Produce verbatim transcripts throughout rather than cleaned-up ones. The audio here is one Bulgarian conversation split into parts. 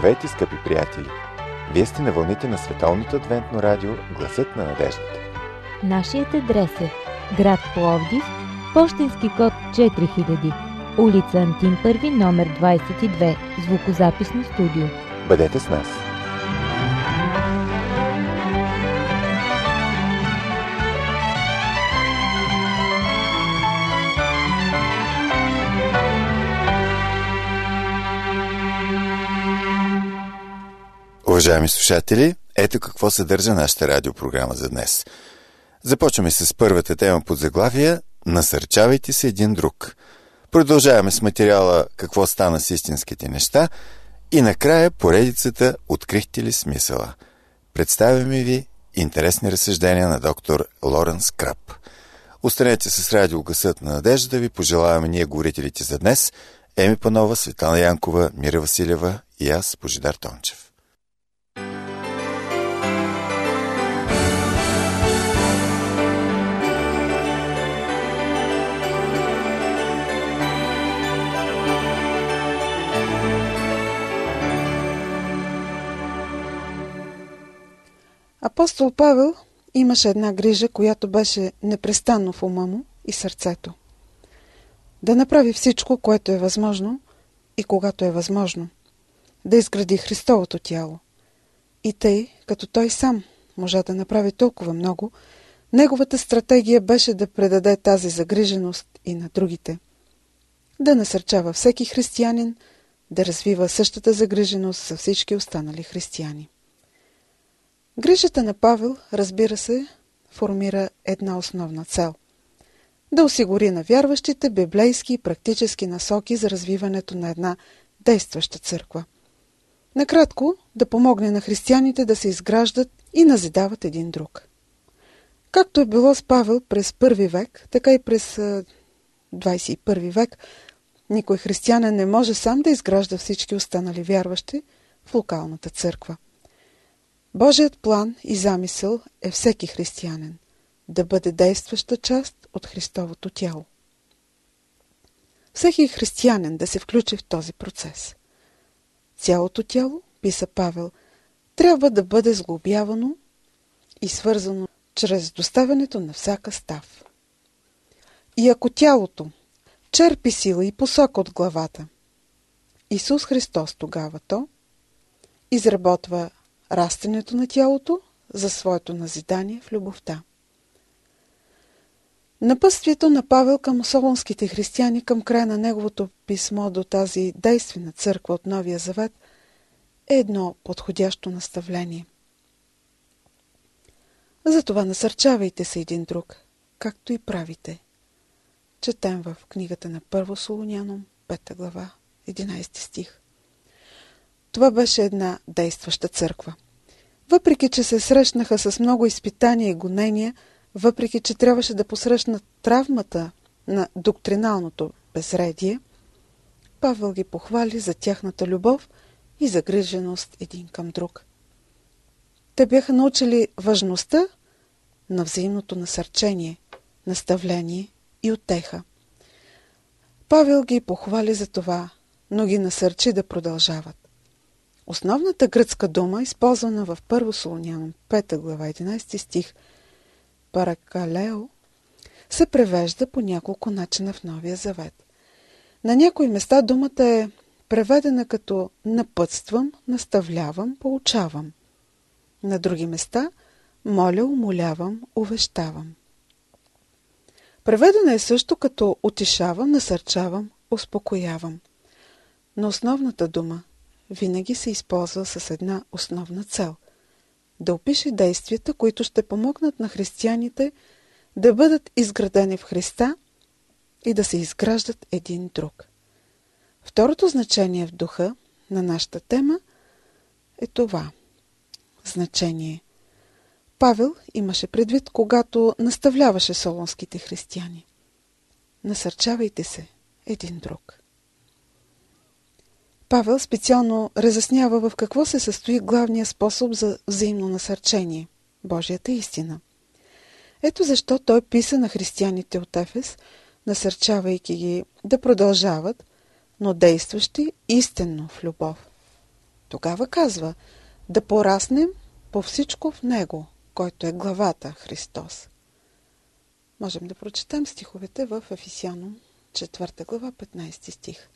Здравейте, скъпи приятели! Вие сте на вълните на Световното адвентно радио Гласът на надеждата. Нашият адрес е град Пловдив, пощенски код четири хиляди, улица Антим първи, номер двадесет и две, звукозаписно студио. Бъдете с нас! Уважаеми слушатели, ето какво съдържа нашата радиопрограма за днес. Започваме с първата тема под заглавие «Насърчавайте се един друг». Продължаваме с материала «Какво стана с истинските неща» и накрая поредицата «Открихте ли смисъла?». Представяме ви интересни разсъждения на доктор Лоренс Краб. Останете с радио Гласът на надеждата, да ви пожелаваме ние говорителите за днес: Еми Панова, Светлана Янкова, Мира Василева и аз, Божидар Тончев. Апостол Павел имаше една грижа, която беше непрестанно в ума му и сърцето. Да направи всичко, което е възможно и когато е възможно. Да изгради Христовото тяло. И тъй, като той сам можа да направи толкова много, неговата стратегия беше да предаде тази загриженост и на другите. Да насърчава всеки християнин да развива същата загриженост за всички останали християни. Грижата на Павел, разбира се, формира една основна цел – да осигури на вярващите библейски и практически насоки за развиването на една действаща църква. Накратко, да помогне на християните да се изграждат и назидават един друг. Както е било с Павел през първи век, така и през двадесет и първи век, никой християнин не може сам да изгражда всички останали вярващи в локалната църква. Божият план и замисъл е всеки християнин да бъде действаща част от Христовото тяло. Всеки християнин да се включи в този процес. Цялото тяло, писа Павел, трябва да бъде сглобявано и свързано чрез доставянето на всяка став. И ако тялото черпи сила и посока от главата, Исус Христос тогава то изработва растенето на тялото за своето назидание в любовта. Напътствието на Павел към солунските християни към края на неговото писмо до тази действена църква от Новия Завет е едно подходящо наставление. Затова насърчавайте се един друг, както и правите. Четем в книгата на Първо Солуняном, пета глава, единадесети стих. Това беше една действаща църква. Въпреки че се срещнаха с много изпитания и гонения, въпреки че трябваше да посрещнат травмата на доктриналното безредие, Павел ги похвали за тяхната любов и загриженост един към друг. Те бяха научили важността на взаимното насърчение, наставление и утеха. Павел ги похвали за това, но ги насърчи да продължават. Основната гръцка дума, използвана в Първо Солуняном, пета глава, единадесети стих, паракалео, се превежда по няколко начина в Новия Завет. На някои места думата е преведена като напътствам, наставлявам, поучавам. На други места моля, умолявам, увещавам. Преведена е също като утешавам, насърчавам, успокоявам. Но основната дума винаги се използва с една основна цел – да опише действията, които ще помогнат на християните да бъдат изградени в Христа и да се изграждат един друг. Второто значение в духа на нашата тема е това значение. Павел имаше предвид, когато наставляваше солунските християни. Насърчавайте се един друг. Павел специално разяснява в какво се състои главният способ за взаимно насърчение – Божията истина. Ето защо той писа на християните от Ефес, насърчавайки ги да продължават, но действащи истинно в любов. Тогава казва да пораснем по всичко в Него, който е главата Христос. Можем да прочетем стиховете в Ефесяном, четвърта глава, петнайсети стих.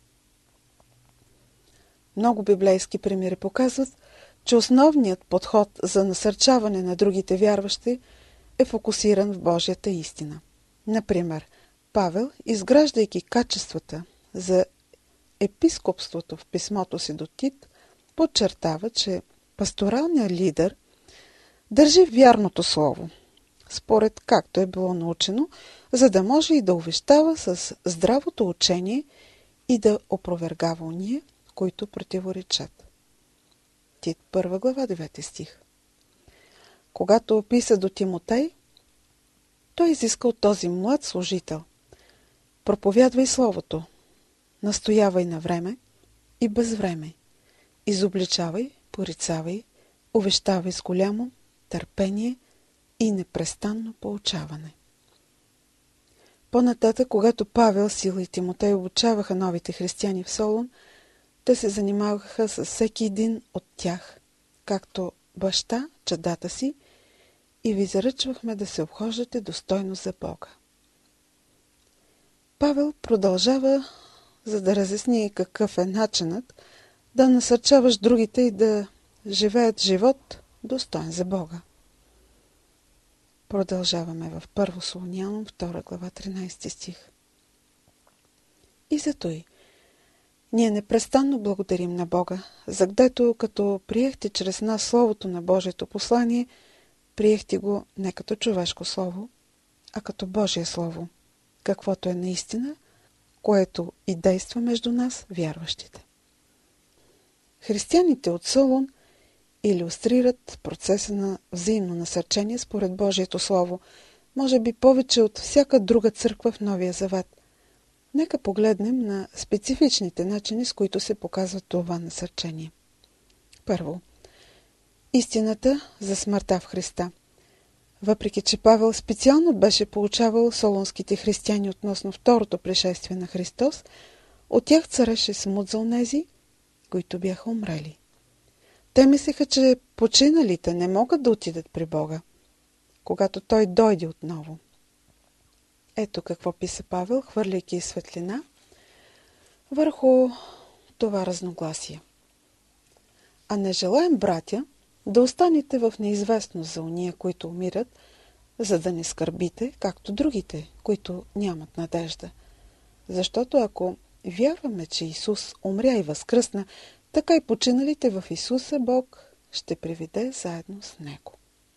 Много библейски примери показват, че основният подход за насърчаване на другите вярващи е фокусиран в Божията истина. Например, Павел, изграждайки качествата за епископството в писмото си до Тит, подчертава, че пасторалният лидер държи вярното слово, според както е било научено, за да може и да увещава с здравото учение и да опровергава уния, които противоречат. Тит, първа глава, девети стих. Когато описа до Тимотей, той изиска от този млад служител: проповядвай словото, настоявай на време и без време, изобличавай, порицавай, увещавай с голямо търпение и непрестанно поучаване. По-нататък, когато Павел, Сила и Тимотей обучаваха новите християни в Солун, те се занимаваха с всеки един от тях, както баща, чадата си, и ви заръчвахме да се обхождате достойно за Бога. Павел продължава, за да разясни какъв е начинът да насърчаваш другите и да живеят живот достоен за Бога. Продължаваме в Първо Солуняном, втора глава, тринайсети стих. И зато и ние непрестанно благодарим на Бога, за гдето, като приехте чрез нас Словото на Божието послание, приехте го не като човешко слово, а като Божие Слово, каквото е наистина, което и действа между нас, вярващите. Християните от Солун илюстрират процеса на взаимно насърчение според Божието Слово, може би повече от всяка друга църква в Новия Завет. Нека погледнем на специфичните начини, с които се показва това насърчение. Първо, истината за смъртта в Христа. Въпреки че Павел специално беше получавал солунските християни относно второто пришествие на Христос, от тях цареше смут за онези, които бяха умрели. Те мислеха, че починалите не могат да отидат при Бога, когато Той дойде отново. Ето какво писа Павел, хвърляйки светлина върху това разногласие. А не желаем, братя, да останете в неизвестност за уния, които умират, за да не скърбите, както другите, които нямат надежда. Защото ако вярваме, че Исус умря и възкръсна, така и починалите в Исуса Бог ще приведе заедно с Него.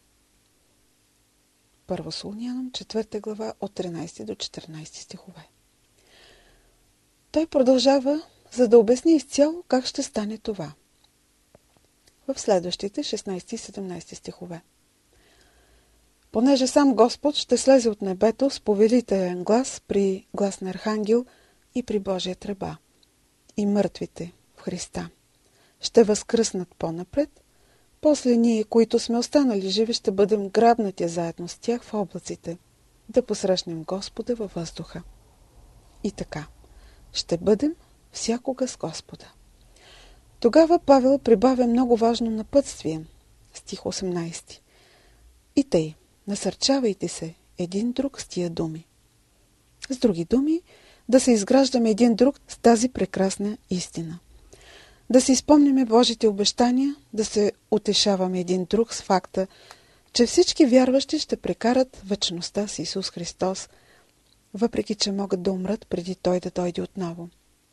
Първо Солуняном, четвърта глава, от тринайсети до четиринайсети стихове. Той продължава, за да обясни изцяло как ще стане това. В следващите шестнайсети и седемнайсети стихове. Понеже сам Господ ще слезе от небето с повелителен глас при глас на архангел и при Божия тръба, и мъртвите в Христа ще възкръснат по-напред, после ние, които сме останали живи, ще бъдем грабнати заедно с тях в облаците, да посрещнем Господа във въздуха. И така, ще бъдем всякога с Господа. Тогава Павел прибавя много важно напътствие, стих осемнайсети. И тъй, насърчавайте се един друг с тия думи. С други думи, да се изграждаме един друг с тази прекрасна истина. Да си спомняме Божите обещания, да се утешаваме един друг с факта, че всички вярващи ще прекарат вечността с Исус Христос, въпреки че могат да умрат преди Той да дойде отново.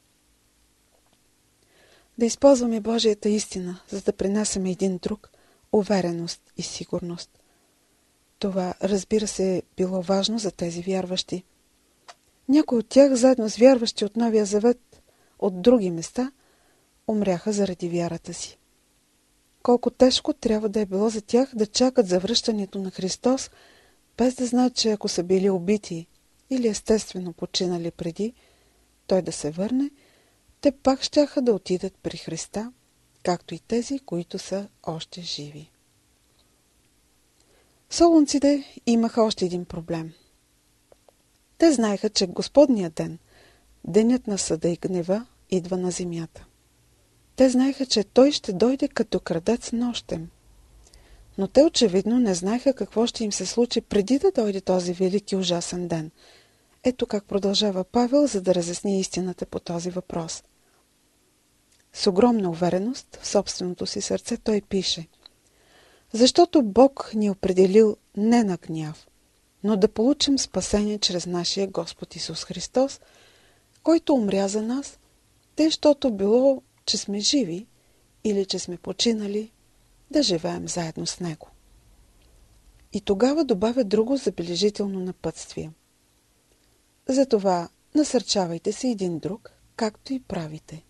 Да използваме Божията истина, за да принасяме един друг увереност и сигурност. Това, разбира се, е било важно за тези вярващи. Някои от тях, заедно с вярващи от Новия Завет от други места, умряха заради вярата си. Колко тежко трябва да е било за тях да чакат завръщането на Христос, без да знаят, че ако са били убити или естествено починали преди Той да се върне, те пак щяха да отидат при Христа, както и тези, които са още живи. Солунците имаха още един проблем. Те знаеха, че Господният ден, денят на съда и гнева, идва на земята. Те знаеха, че той ще дойде като крадец нощем. Но те очевидно не знаеха какво ще им се случи преди да дойде този велик и ужасен ден. Ето как продължава Павел, за да разясни истината по този въпрос. С огромна увереност в собственото си сърце той пише: защото Бог ни определил не на гняв, но да получим спасение чрез нашия Господ Исус Христос, който умря за нас, тъй щото било, че сме живи или че сме починали, да живеем заедно с Него. И тогава добавя друго забележително напътствие. Затова насърчавайте се един друг, както и правите.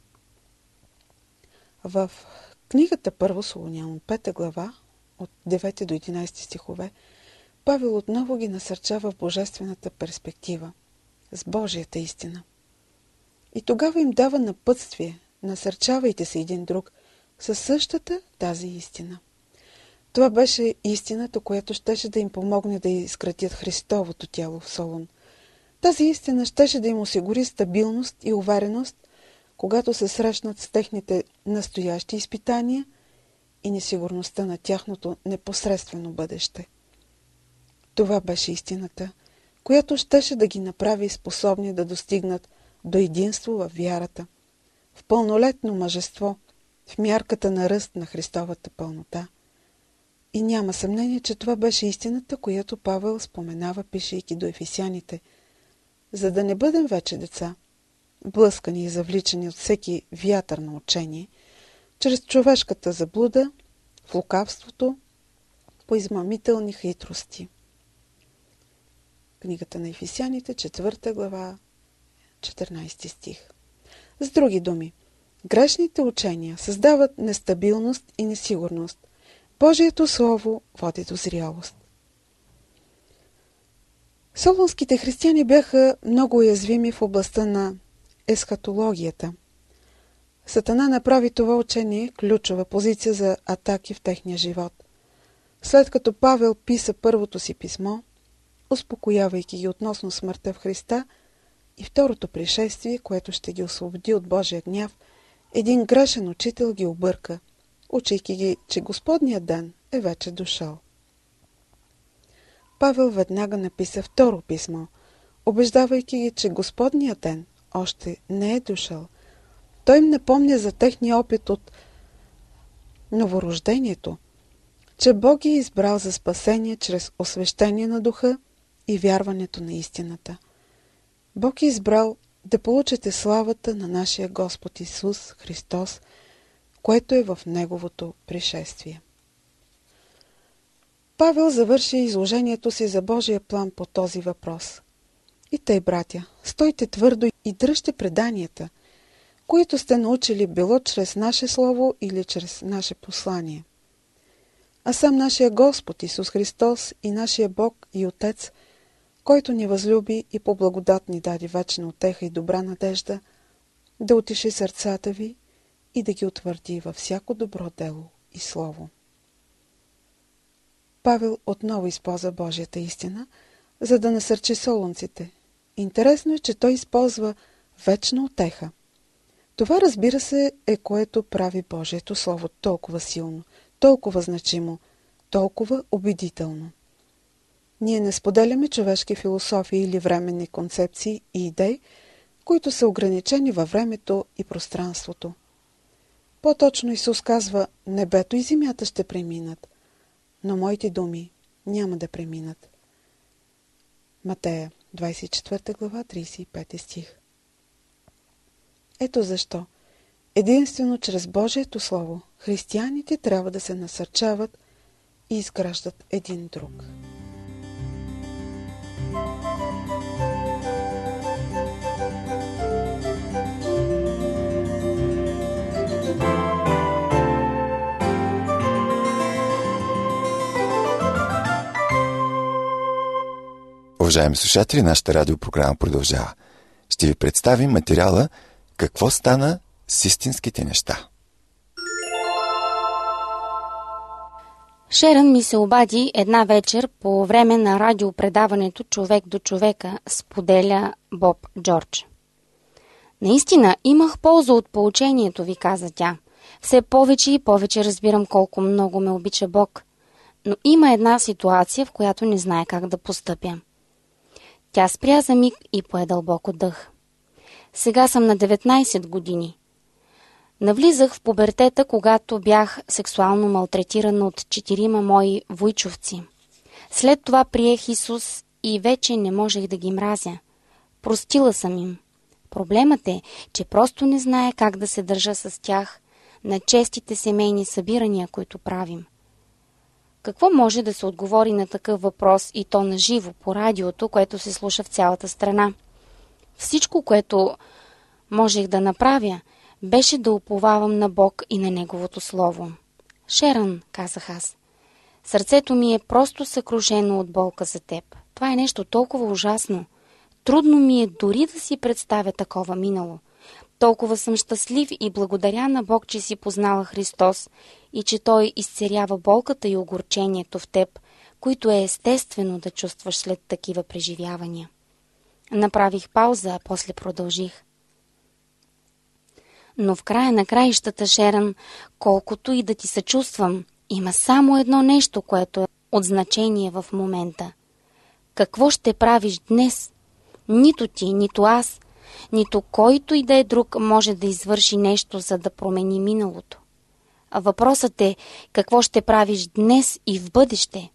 В книгата Първо Солунянам, пета глава, от девети до единайсети стихове, Павел отново ги насърчава в божествената перспектива, с Божията истина. И тогава им дава напътствие: насърчавайте се един друг със същата тази истина. Това беше истината, която щеше да им помогне да изградят Христовото тяло в Солун. Тази истина щеше да им осигури стабилност и увереност, когато се срещнат с техните настоящи изпитания и несигурността на тяхното непосредствено бъдеще. Това беше истината, която щеше да ги направи способни да достигнат до единство във вярата, в пълнолетно мъжество, в мярката на ръст на Христовата пълнота. И няма съмнение, че това беше истината, която Павел споменава, пишейки до ефесяните. За да не бъдем вече деца, блъскани и завличани от всеки вятър на учение, чрез човешката заблуда, в лукавството, по измамителни хитрости. Книгата на Ефесяните, четвърта глава, четиринайсети стих. С други думи, грешните учения създават нестабилност и несигурност. Божието Слово води до зрялост. Солунските християни бяха много уязвими в областта на есхатологията. Сатана направи това учение ключова позиция за атаки в техния живот. След като Павел писа първото си писмо, успокоявайки ги относно смъртта в Христа и второто пришествие, което ще ги освободи от Божия гняв, един грешен учител ги обърка, учейки ги, че Господният ден е вече дошъл. Павел веднага написа второ писмо, убеждавайки ги, че Господният ден още не е дошъл. Той им напомня за техния опит от новорождението, че Бог ги е избрал за спасение чрез освещение на духа и вярването на истината. Бог е избрал да получите славата на нашия Господ Исус Христос, което е в Неговото пришествие. Павел завърши изложението си за Божия план по този въпрос. И тъй, братя, стойте твърдо и дръжте преданията, които сте научили било чрез наше слово или чрез наше послание. А сам нашия Господ Исус Христос и нашия Бог и Отец, който ни възлюби и по благодат ни даде вечна утеха и добра надежда, да утеши сърцата ви и да ги утвърди във всяко добро дело и слово. Павел отново използва Божията истина, за да насърчи солунците. Интересно е, че той използва вечна утеха. Това, разбира се, е което прави Божието Слово толкова силно, толкова значимо, толкова убедително. Ние не споделяме човешки философии или временни концепции и идеи, които са ограничени във времето и пространството. По-точно Исус казва: небето и земята ще преминат, но моите думи няма да преминат. Матея, двадесет и четвърта глава, тридесет и пети стих. Ето защо единствено чрез Божието Слово християните трябва да се насърчават и изграждат един друг. Уважаеми слушатели, нашата радиопрограма продължава. Ще ви представим материала «Какво стана с истинските неща». Шерън ми се обади една вечер по време на радиопредаването «Човек до човека», споделя Боб Джордж. Наистина, имах полза от поучението ви, каза тя. Все повече и повече разбирам колко много ме обича Бог. Но има една ситуация, в която не знае как да постъпя. Тя спря за миг и пое дълбоко дъх. Сега съм на деветнайсет години. Навлизах в пубертета, когато бях сексуално малтретирана от четирима мои войчовци. След това приех Исус и вече не можех да ги мразя. Простила съм им. Проблемът е, че просто не знае как да се държа с тях на честите семейни събирания, които правим. Какво може да се отговори на такъв въпрос и то на живо по радиото, което се слуша в цялата страна? Всичко, което можех да направя, беше да уповавам на Бог и на Неговото Слово. Шерън, казах аз, сърцето ми е просто съкрушено от болка за теб. Това е нещо толкова ужасно. Трудно ми е дори да си представя такова минало. Толкова съм щастлив и благодаря на Бог, че си познала Христос и че Той изцерява болката и огорчението в теб, които е естествено да чувстваш след такива преживявания. Направих пауза, а после продължих. Но в края на краищата, Шерън, колкото и да ти съчувствам, има само едно нещо, което е от значение в момента. Какво ще правиш днес? Нито ти, нито аз, нито който и да е друг може да извърши нещо, за да промени миналото. А въпросът е какво ще правиш днес и в бъдеще.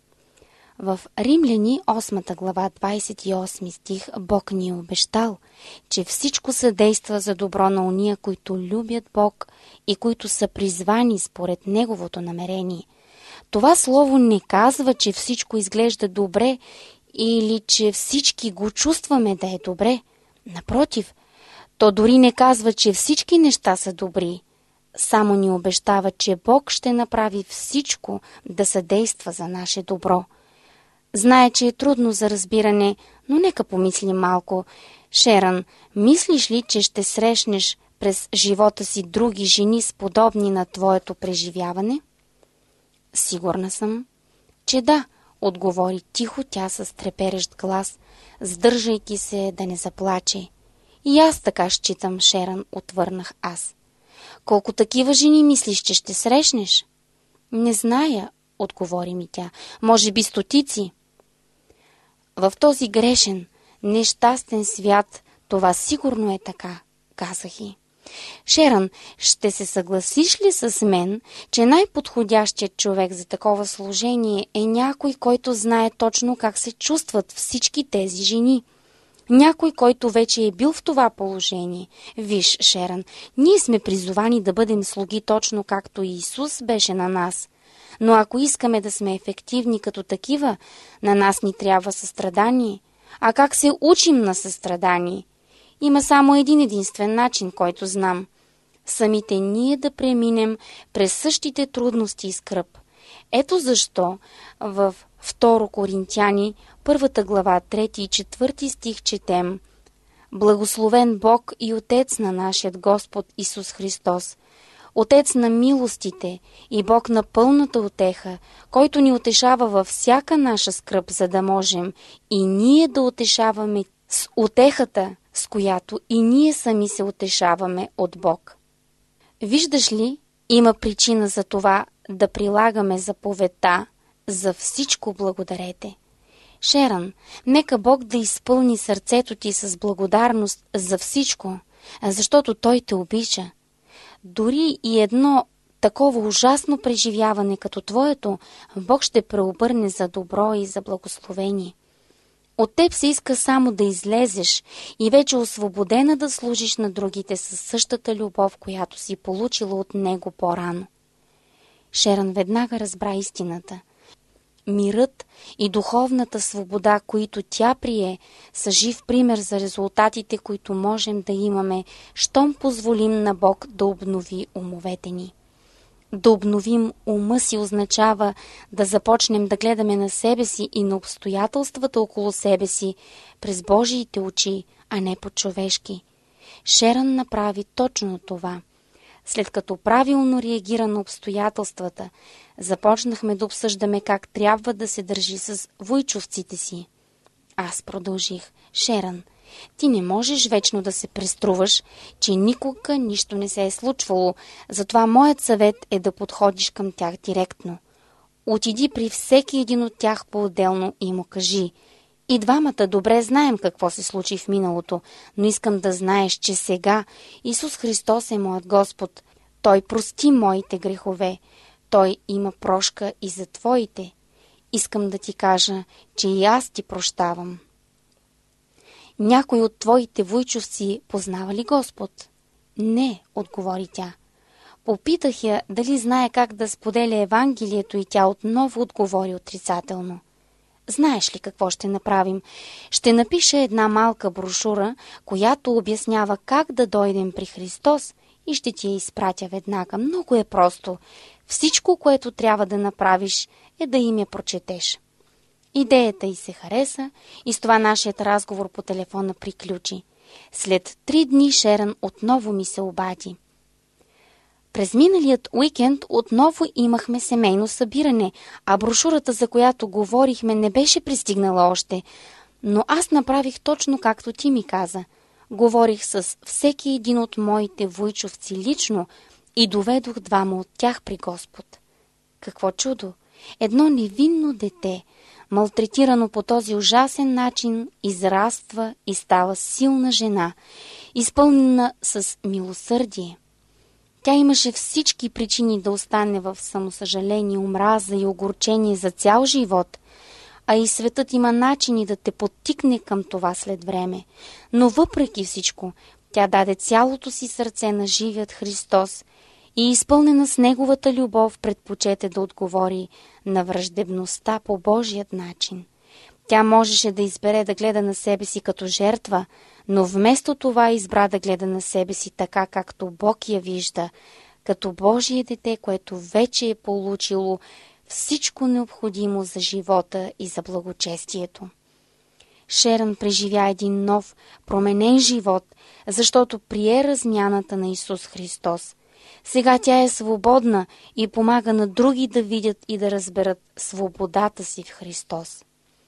В Римляни осма глава двайсет и осми стих Бог ни е обещал, че всичко съдейства за добро на уния, които любят Бог и които са призвани според Неговото намерение. Това слово не казва, че всичко изглежда добре или че всички го чувстваме да е добре. Напротив, то дори не казва, че всички неща са добри. Само ни обещава, че Бог ще направи всичко да съдейства за наше добро. Знае, че е трудно за разбиране, но нека помислим малко. Шерън, мислиш ли, че ще срещнеш през живота си други жени с подобни на твоето преживяване? Сигурна съм, че да, отговори тихо тя с треперещ глас, сдържайки се да не заплаче. И аз така считам, Шерън, отвърнах аз. Колко такива жени мислиш, че ще срещнеш? Не зная, отговори ми тя. Може би стотици. В този грешен, нещастен свят това сигурно е така, казах и. Шерън, ще се съгласиш ли с мен, че най-подходящият човек за такова служение е някой, който знае точно как се чувстват всички тези жени? Някой, който вече е бил в това положение. Виж, Шерън, ние сме призовани да бъдем слуги точно както Исус беше на нас. Но ако искаме да сме ефективни като такива, на нас ни трябва състрадание. А как се учим на състрадание? Има само един единствен начин, който знам. Самите ние да преминем през същите трудности и скръб. Ето защо в Второ Коринтяни, първата глава, трети и четвърти стих четем: Благословен Бог и Отец на нашият Господ Исус Христос, Отец на милостите и Бог на пълната утеха, който ни утешава във всяка наша скръб, за да можем и ние да утешаваме с утехата, с която и ние сами се утешаваме от Бог. Виждаш ли, има причина за това да прилагаме заповедта за всичко благодарете. Шерън, нека Бог да изпълни сърцето ти с благодарност за всичко, защото Той те обича. Дори и едно такова ужасно преживяване като твоето, Бог ще преобърне за добро и за благословение. От теб се иска само да излезеш и вече освободена да служиш на другите със същата любов, която си получила от Него по-рано. Шерън веднага разбра истината. Мирът и духовната свобода, които тя прие, са жив пример за резултатите, които можем да имаме, щом позволим на Бог да обнови умовете ни. Да обновим ума си означава да започнем да гледаме на себе си и на обстоятелствата около себе си през Божиите очи, а не по-човешки. Шерън направи точно това. След като правилно реагира на обстоятелствата, започнахме да обсъждаме как трябва да се държи с войчовците си. Аз продължих: Шерън, Ти не можеш вечно да се преструваш, че никога нищо не се е случвало, затова моят съвет е да подходиш към тях директно. Отиди при всеки един от тях по-отделно и му кажи: и двамата добре знаем какво се случи в миналото, но искам да знаеш, че сега Исус Христос е моят Господ. Той прости моите грехове. Той има прошка и за твоите. Искам да ти кажа, че и аз ти прощавам. Някой от твоите вуйчовци познава ли Господ? Не, отговори тя. Попитах я дали знае как да споделя Евангелието и тя отново отговори отрицателно. Знаеш ли какво ще направим? Ще напиша една малка брошура, която обяснява как да дойдем при Христос и ще ти я изпратя веднага. Много е просто. Всичко, което трябва да направиш, е да им я прочетеш. Идеята й се хареса и с това нашият разговор по телефона приключи. След три дни Шерън отново ми се обади. През миналият уикенд отново имахме семейно събиране, а брошурата, за която говорихме, не беше пристигнала още. Но аз направих точно както ти ми каза. Говорих с всеки един от моите вуйчовци лично и доведох двама от тях при Господ. Какво чудо! Едно невинно дете, малтретирано по този ужасен начин, израства и става силна жена, изпълнена с милосърдие. Тя имаше всички причини да остане в самосъжаление, омраза и огорчение за цял живот, а и светът има начини да те подтикне към това след време. Но въпреки всичко, тя даде цялото си сърце на живият Христос и изпълнена с Неговата любов предпочете да отговори на враждебността по Божият начин. Тя можеше да избере да гледа на себе си като жертва, но вместо това избра да гледа на себе си така, както Бог я вижда, като Божие дете, което вече е получило всичко необходимо за живота и за благочестието. Шерън преживя един нов, променен живот, защото прие размяната на Исус Христос. Сега тя е свободна и помага на други да видят и да разберат свободата си в Христос.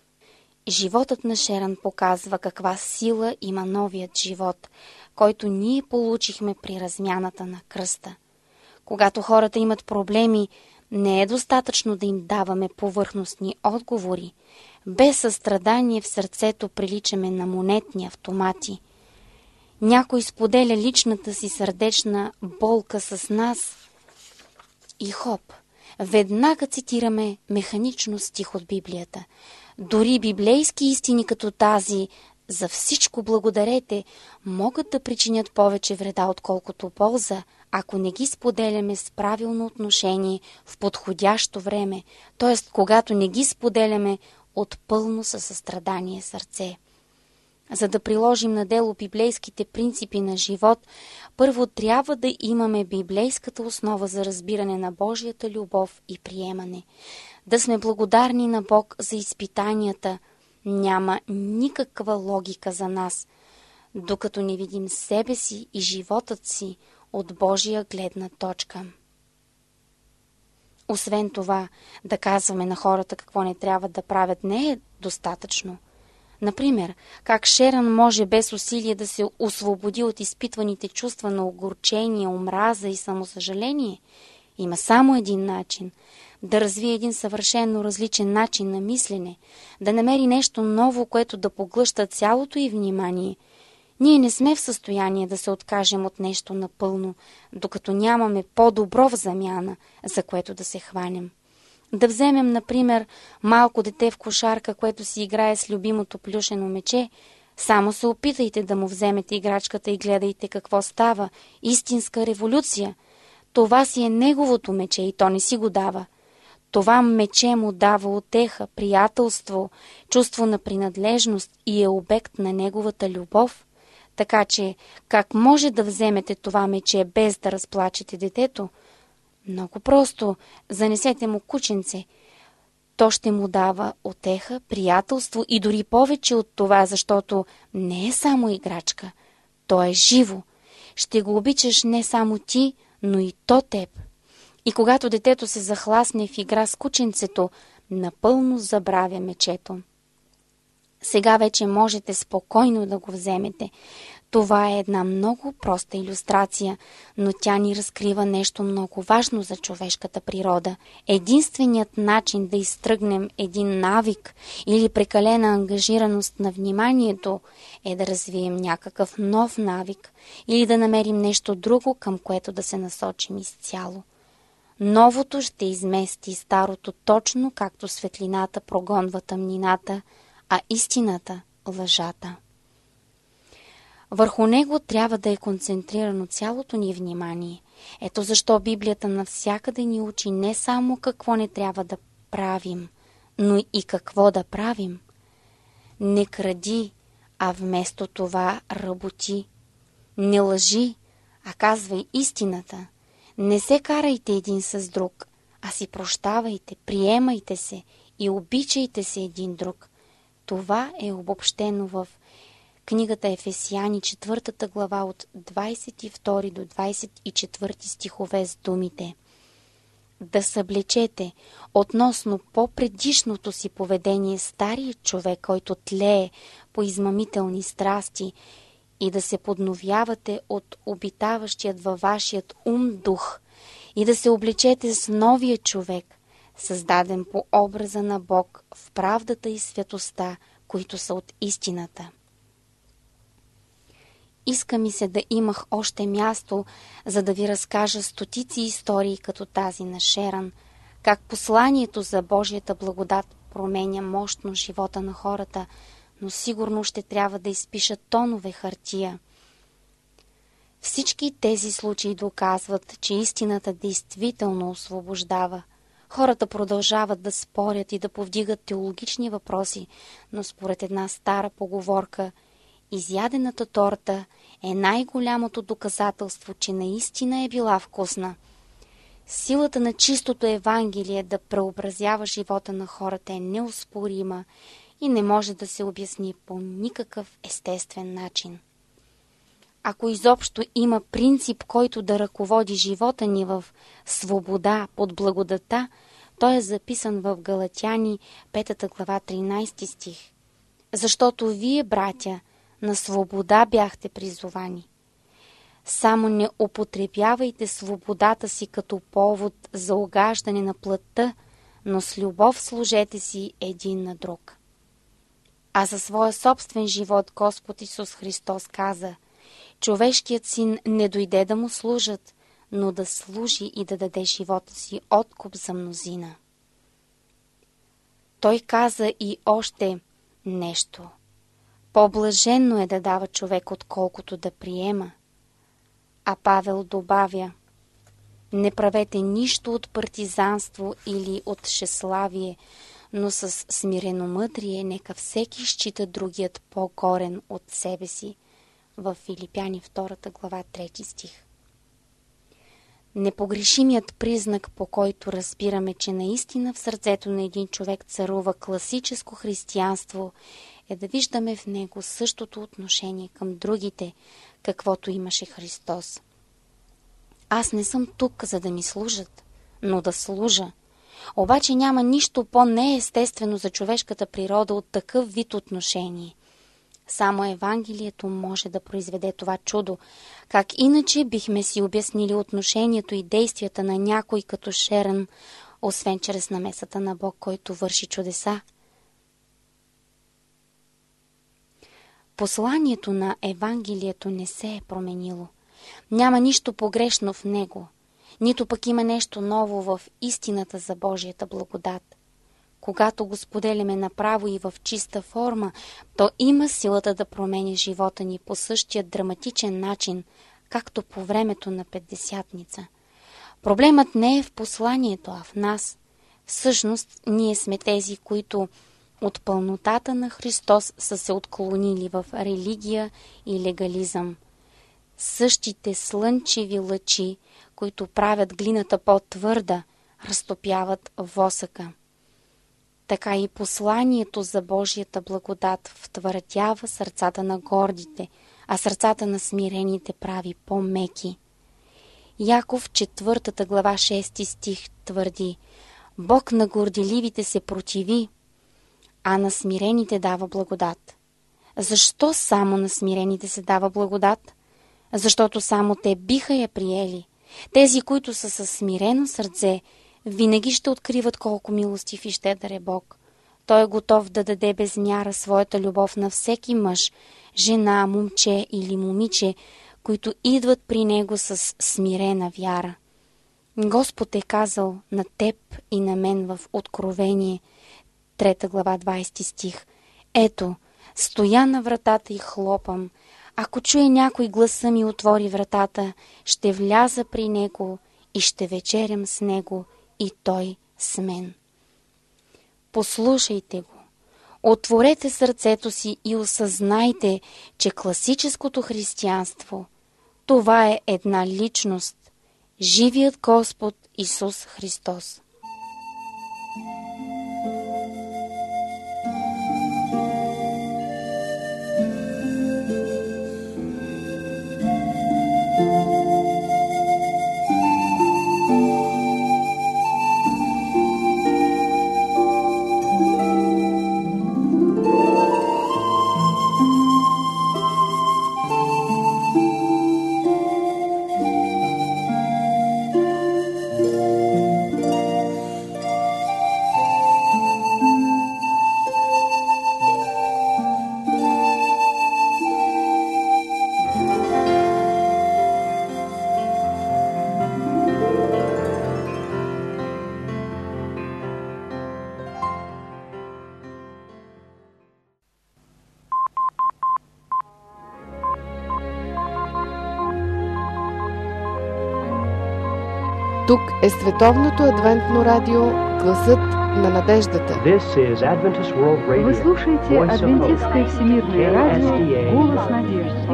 Животът на Шерън показва каква сила има новият живот, който ние получихме при размяната на кръста. Когато хората имат проблеми, не е достатъчно да им даваме повърхностни отговори. Без състрадание в сърцето приличаме на монетни автомати. Някой споделя личната си сърдечна болка с нас и хоп, веднага цитираме механично стих от Библията. Дори библейски истини като тази "За всичко благодарете" могат да причинят повече вреда, отколкото полза, ако не ги споделяме с правилно отношение в подходящо време, т.е. когато не ги споделяме от пълно със състрадание сърце. За да приложим на дело библейските принципи на живот, първо трябва да имаме библейската основа за разбиране на Божията любов и приемане. Да сме благодарни на Бог за изпитанията няма никаква логика за нас, докато не видим себе си и животът си от Божия гледна точка. Освен това, да казваме на хората какво не трябва да правят не е достатъчно. Например, как Шерън може без усилие да се освободи от изпитваните чувства на огорчение, омраза и самосъжаление? Има само един начин – да развие един съвършено различен начин на мислене, да намери нещо ново, което да поглъща цялото й внимание. Ние не сме в състояние да се откажем от нещо напълно, докато нямаме по-добро в замяна, за което да се хванем. Да вземем, например, малко дете в кошарка, което си играе с любимото плюшено мече. Само се опитайте да му вземете играчката и гледайте какво става. Истинска революция. Това си е неговото мече и то не си го дава. Това мече му дава утеха, приятелство, чувство на принадлежност и е обект на неговата любов. Така че, как може да вземете това мече без да разплачете детето? Много просто, занесете му кученце. То ще му дава утеха, приятелство и дори повече от това, защото не е само играчка. То е живо. Ще го обичаш не само ти, но и то теб. И когато детето се захласне в игра с кученцето, напълно забравя мечето. Сега вече можете спокойно да го вземете. Това е една много проста илюстрация, но тя ни разкрива нещо много важно за човешката природа. Единственият начин да изтръгнем един навик или прекалена ангажираност на вниманието е да развием някакъв нов навик или да намерим нещо друго, към което да се насочим изцяло. Новото ще измести старото точно както светлината прогонва тъмнината, а истината – лъжата. Върху него трябва да е концентрирано цялото ни внимание. Ето защо Библията навсякъде ни учи не само какво не трябва да правим, но и какво да правим. Не кради, а вместо това работи. Не лъжи, а казвай истината. Не се карайте един с друг, а си прощавайте, приемайте се и обичайте се един друг. Това е обобщено в книгата Ефесяни, четвъртата глава от двадесет и втори до двадесет и четвърти стихове с думите: да съблечете относно по-предишното си поведение старият човек, който тлее по измамителни страсти, и да се подновявате от обитаващият във вашият ум дух, и да се облечете с новия човек, създаден по образа на Бог в правдата и светостта, които са от истината. Иска ми се да имах още място, за да ви разкажа стотици истории като тази на Шерън, как посланието за Божията благодат променя мощно живота на хората, но сигурно ще трябва да изпиша тонове хартия. Всички тези случаи доказват, че истината действително освобождава. Хората продължават да спорят и да повдигат теологични въпроси, но според една стара поговорка, изядената торта е най-голямото доказателство, че наистина е била вкусна. Силата на чистото Евангелие да преобразява живота на хората е неоспорима и не може да се обясни по никакъв естествен начин. Ако изобщо има принцип, който да ръководи живота ни в свобода под благодата, той е записан в Галатяни, пета глава, тринадесети стих. Защото вие, братя, на свобода бяхте призовани. Само не употребявайте свободата си като повод за угаждане на плътта, но с любов служете си един на друг. А за своя собствен живот Господ Исус Христос каза: човешкият син не дойде да му служат, но да служи и да даде живота си откуп за мнозина. Той каза и още нещо. По-блаженно е да дава човек, отколкото да приема. А Павел добавя: не правете нищо от партизанство или от шеславие, но с смиреномъдрие нека всеки счита другият по-горен от себе си. В Филипяни втора глава, трети стих. Непогрешимият признак, по който разбираме, че наистина в сърцето на един човек царува класическо християнство, е да виждаме в него същото отношение към другите, каквото имаше Христос. Аз не съм тук, за да ми служат, но да служа. Обаче няма нищо по-неестествено за човешката природа от такъв вид отношение. Само Евангелието може да произведе това чудо. Как иначе бихме си обяснили отношението и действията на някой като Шерън, освен чрез намесата на Бог, който върши чудеса? Посланието на Евангелието не се е променило. Няма нищо погрешно в него, нито пък има нещо ново в истината за Божията благодат. Когато го споделяме направо и в чиста форма, то има силата да променя живота ни по същия драматичен начин, както по времето на Петдесятница. Проблемът не е в посланието, а в нас. Всъщност, ние сме тези, които от пълнотата на Христос са се отклонили в религия и легализъм. Същите слънчеви лъчи, които правят глината по-твърда, разтопяват восъка. Така и посланието за Божията благодат втвърдява сърцата на гордите, а сърцата на смирените прави по-меки. Яков, четвъртата глава, шести стих твърди: Бог на горделивите се противи, а на смирените дава благодат. Защо само на смирените се дава благодат? Защото само те биха я приели. Тези, които са със смирено сърце, винаги ще откриват колко милостив и щедър е Бог. Той е готов да даде без мяра своята любов на всеки мъж, жена, момче или момиче, които идват при Него с смирена вяра. Господ е казал на теб и на мен в Откровение, трета глава, двайсети стих: ето, стоя на вратата и хлопам. Ако чуе някой гласа ми, отвори вратата, ще вляза при него и ще вечерям с него и той с мен. Послушайте го. Отворете сърцето си и осъзнайте, че класическото християнство, това е една личност, живият Господ Исус Христос. Тук е Световното адвентно радио, гласът на надеждата. Вы слушаете Адвентистское всемирное радио, голос надежды.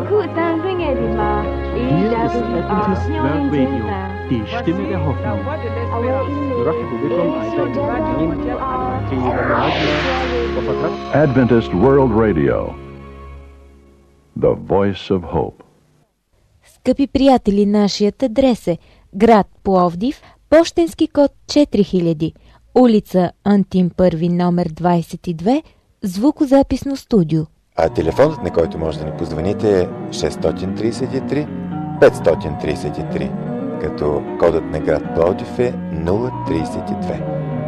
Die Stimme der Hoffnung. Adventist World Radio, the voice of hope. Скъпи приятели, нашият адрес е град Пловдив, пощенски код четири хиляди, улица Антим първи, номер двайсет и две, звукозаписно студио. А телефонът, на който може да ни позвоните, е шест три три пет три три, като кодът на град Пловдив е нула трийсет и две.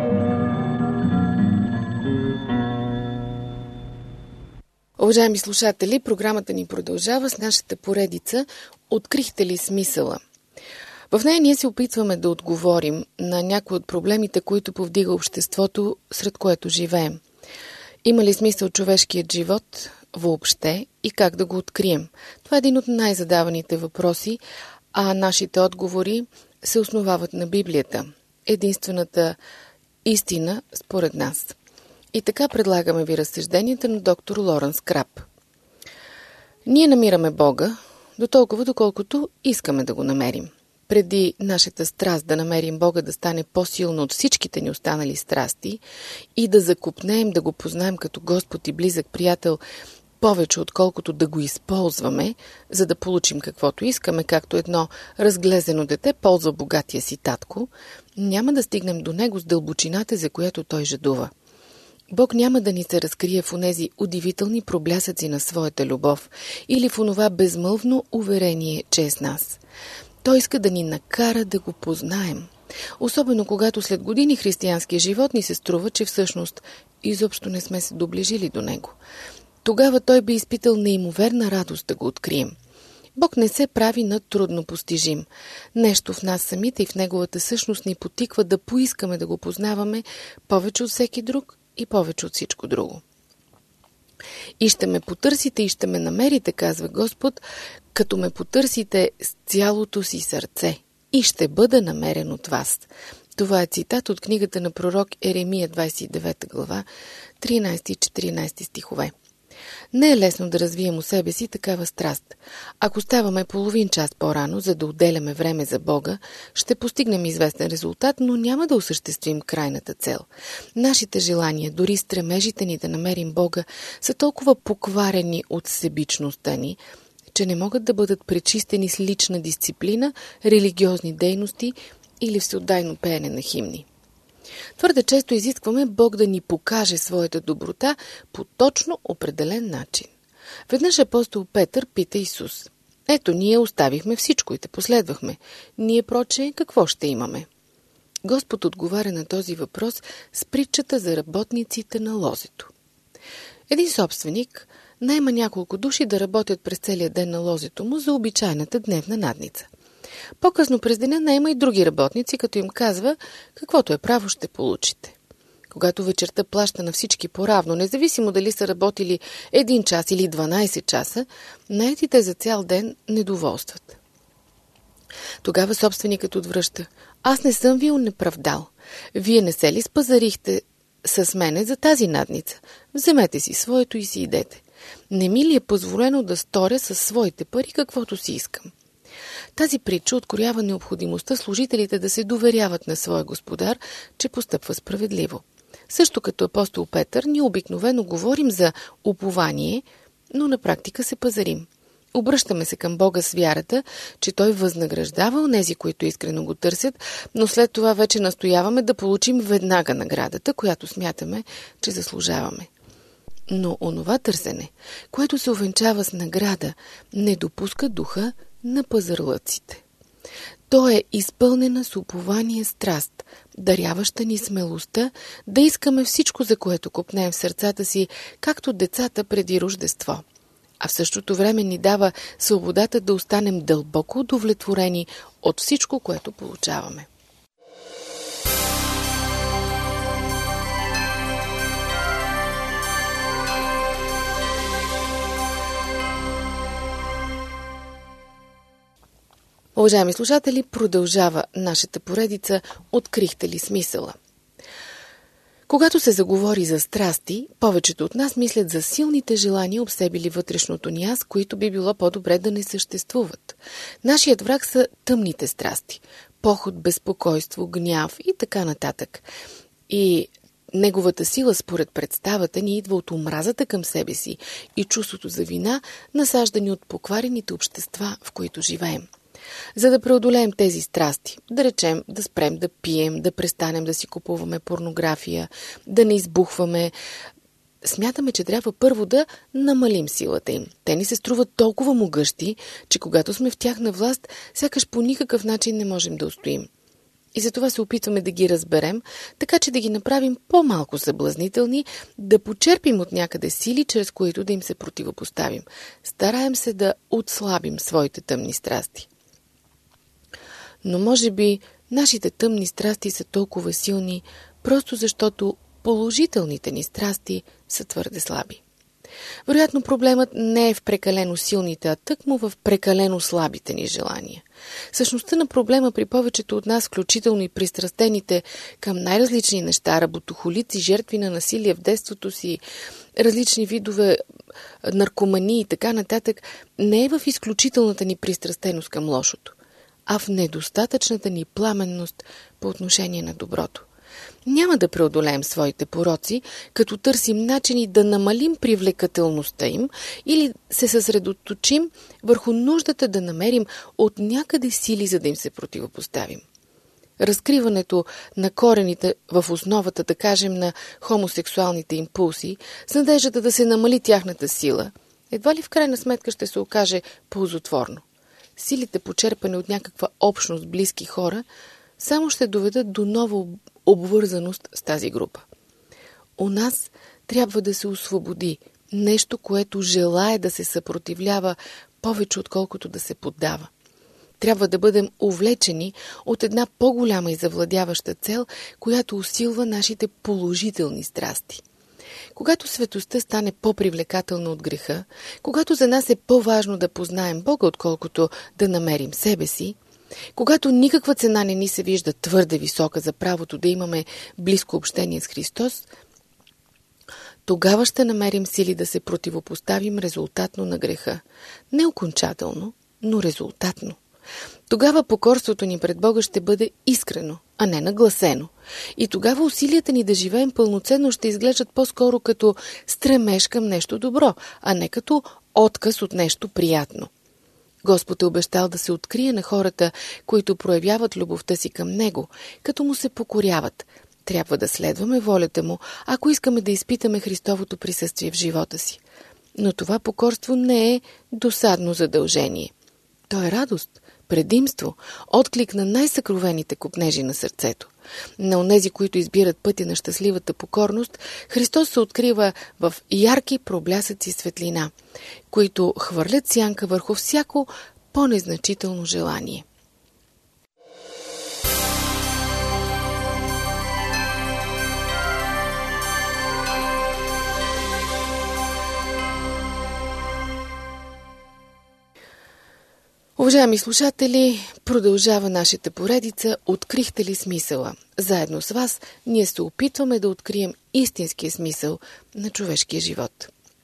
Уважаеми слушатели, програмата ни продължава с нашата поредица «Открихте ли смисъла?». В нея ние се опитваме да отговорим на някои от проблемите, които повдига обществото, сред което живеем. Има ли смисъл човешкият живот въобще и как да го открием? Това е един от най-задаваните въпроси, а нашите отговори се основават на Библията. Единствената истина според нас. И така предлагаме ви разсъжденията на доктор Лоренс Краб. Ние намираме Бога до толкова, доколкото искаме да го намерим. Преди нашата страст да намерим Бога да стане по-силна от всичките ни останали страсти и да закопнеем, да го познаем като Господ и близък приятел повече, отколкото да го използваме, за да получим каквото искаме, както едно разглезено дете ползва богатия си татко, няма да стигнем до него с дълбочината, за която той жадува. Бог няма да ни се разкрие в онези удивителни проблясъци на своята любов или в онова безмълвно уверение, че е с нас. Той иска да ни накара да го познаем. Особено когато след години християнския живот ни се струва, че всъщност изобщо не сме се доближили до него. Тогава той би изпитал неимоверна радост да го открием. Бог не се прави на трудно постижим. Нещо в нас самите и в неговата същност ни потиква да поискаме да го познаваме повече от всеки друг и повече от всичко друго. И ще ме потърсите и ще ме намерите, казва Господ, като ме потърсите с цялото си сърце и ще бъда намерен от вас. Това е цитат от книгата на пророк Еремия, двайсет и девета глава, тринайсети и четиринайсети стихове. Не е лесно да развием у себе си такава страст. Ако ставаме половин час по-рано, за да отделяме време за Бога, ще постигнем известен резултат, но няма да осъществим крайната цел. Нашите желания, дори стремежите ни да намерим Бога, са толкова покварени от себичността ни, че не могат да бъдат пречистени с лична дисциплина, религиозни дейности или всеотдайно пеене на химни. Твърде често изискваме Бог да ни покаже своята доброта по точно определен начин. Веднъж апостол Петър пита Исус: ето, ние оставихме всичко и те последвахме. Ние, проче, какво ще имаме? Господ отговаря на този въпрос с притчата за работниците на лозето. Един собственик наема няколко души да работят през целия ден на лозето му за обичайната дневна надница. По-късно през деня наема и други работници, като им казва: каквото е право, ще получите. Когато вечерта плаща на всички поравно, независимо дали са работили един час или дванайсет часа, наетите за цял ден недоволстват. Тогава собственикът отвръща: аз не съм ви онеправдал. Вие не се ли спазарихте с мене за тази надница? Вземете си своето и си идете. Не ми ли е позволено да сторя със своите пари каквото си искам? Тази притча откроява необходимостта служителите да се доверяват на своя господар, че постъпва справедливо. Също като апостол Петър, ние обикновено говорим за упование, но на практика се пазарим. Обръщаме се към Бога с вярата, че Той възнаграждава онези, които искрено го търсят, но след това вече настояваме да получим веднага наградата, която смятаме, че заслужаваме. Но онова търсене, което се увенчава с награда, не допуска духа на пазарлъците. То е изпълнена с упование страст, даряваща ни смелостта да искаме всичко, за което копнеем в сърцата си, както децата преди Рождество. А в същото време ни дава свободата да останем дълбоко удовлетворени от всичко, което получаваме. Уважаеми слушатели, продължава нашата поредица «Открихте ли смисъла?». Когато се заговори за страсти, повечето от нас мислят за силните желания, обсебили вътрешното ни аз, които би било по-добре да не съществуват. Нашият враг са тъмните страсти – похот, безпокойство, гняв и така нататък. И неговата сила, според представата ни, идва от омразата към себе си и чувството за вина, насаждани от покварените общества, в които живеем. За да преодолеем тези страсти, да речем да спрем да пием, да престанем да си купуваме порнография, да не избухваме, смятаме, че трябва първо да намалим силата им. Те ни се струват толкова могъщи, че когато сме в тяхна власт, сякаш по никакъв начин не можем да устоим. И затова се опитваме да ги разберем, така че да ги направим по-малко съблазнителни, да почерпим от някъде сили, чрез които да им се противопоставим. Стараем се да отслабим своите тъмни страсти. Но може би нашите тъмни страсти са толкова силни, просто защото положителните ни страсти са твърде слаби. Вероятно проблемът не е в прекалено силните, а тъкмо в прекалено слабите ни желания. Същността на проблема при повечето от нас, включително и пристрастените към най-различни неща, работохолици, жертви на насилие в детството си, различни видове наркомании и така нататък, не е в изключителната ни пристрастеност към лошото, а в недостатъчната ни пламенност по отношение на доброто. Няма да преодолеем своите пороци, като търсим начини да намалим привлекателността им или се съсредоточим върху нуждата да намерим от някъде сили, за да им се противопоставим. Разкриването на корените в основата, да кажем, на хомосексуалните импулси, с надеждата да се намали тяхната сила, едва ли в крайна сметка ще се окаже ползотворно. Силите, почерпани от някаква общност близки хора, само ще доведат до нова обвързаност с тази група. У нас трябва да се освободи нещо, което желае да се съпротивлява повече, отколкото да се поддава. Трябва да бъдем увлечени от една по-голяма и завладяваща цел, която усилва нашите положителни страсти. Когато светостта стане по-привлекателна от греха, когато за нас е по-важно да познаем Бога, отколкото да намерим себе си, когато никаква цена не ни се вижда твърде висока за правото да имаме близко общение с Христос, тогава ще намерим сили да се противопоставим резултатно на греха. Не окончателно, но резултатно. Тогава покорството ни пред Бога ще бъде искрено, а не нагласено. И тогава усилията ни да живеем пълноценно ще изглеждат по-скоро като стремеж към нещо добро, а не като отказ от нещо приятно. Господ е обещал да се открие на хората, които проявяват любовта си към Него, като му се покоряват. Трябва да следваме волята му, ако искаме да изпитаме Христовото присъствие в живота си. Но това покорство не е досадно задължение. То е радост, предимство, отклик на най-съкровените копнежи на сърцето. На онези, които избират пътя на щастливата покорност, Христос се открива в ярки проблясъци светлина, които хвърлят сянка върху всяко по-незначително желание. Уважаеми слушатели, продължава нашата поредица "Открихте ли смисъла?" Заедно с вас ние се опитваме да открием истинския смисъл на човешкия живот.